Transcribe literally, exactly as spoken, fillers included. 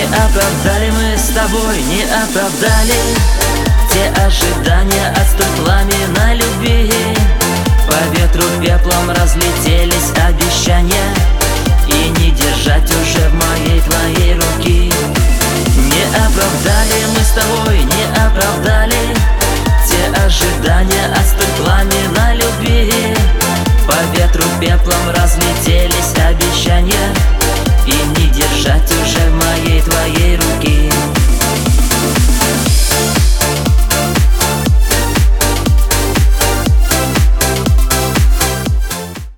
оправдали мы с тобой, не оправдали те ожидания от столь пламенной любви. По ветру пеплом разлетелись обещания, и не держать уже в моей твоей руки. Не оправдали мы с тобой, не оправдали те ожидания от столь пламенной любви. По ветру пеплом разлетелись обещания,